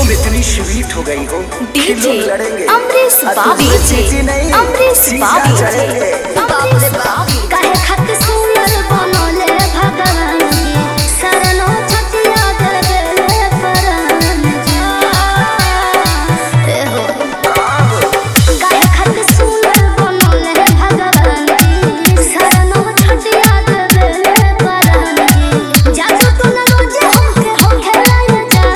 तुम इतनी स्वीट हो गई हो कि लोग लड़ेंगे। अमरीश बाबी अमरीश बाबी काहे खातिर सुंदर बनले भगवान जी शरणो छटिया देले परान जी ए हो काहे खातिर सुंदर बनले भगवान जी शरणो छटिया देले परान जी जादू तो न रोजे होके होके जा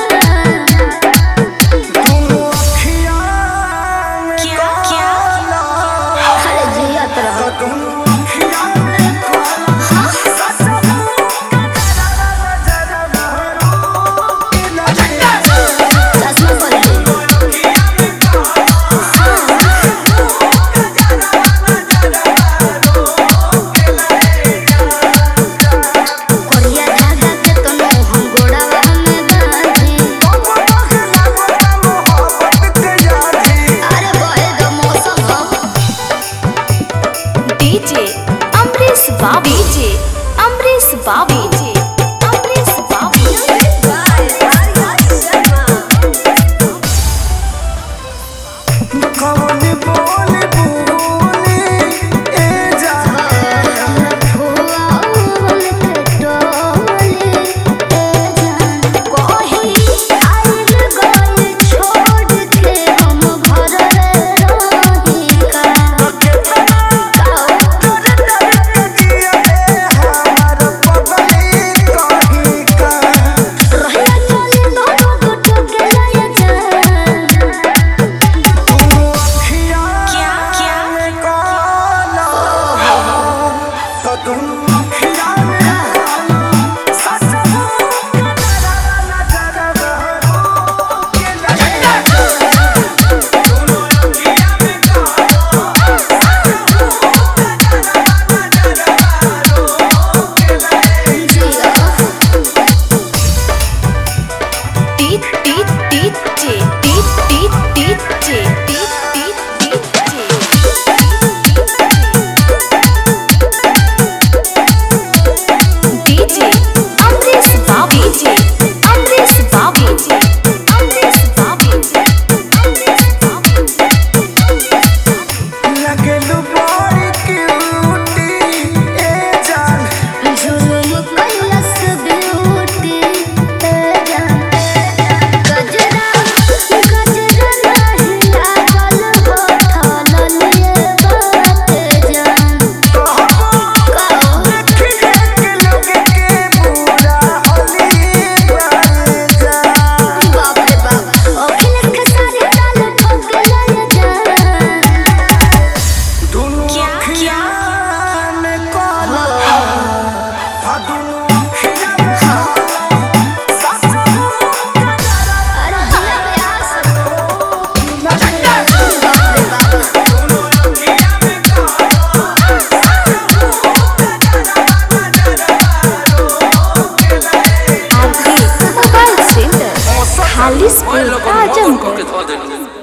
अमरीश बाबी अमरीश बाबी कौन बोले बोले ए जा भुवन के टोले ए जान कोही आइल गइल छोड़ के हम घर रही का खालिस आजमगढ़।